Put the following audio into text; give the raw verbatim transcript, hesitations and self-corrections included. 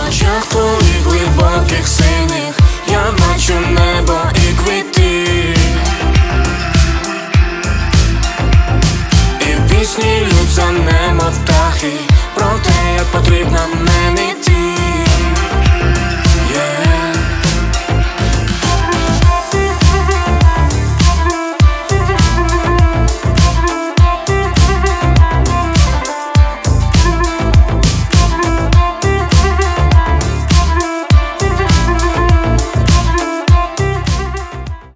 очах твоїх глибоких синіх я бачу небо і квіти, і пісні ллються немов птахи про те, як потрібно мені ти.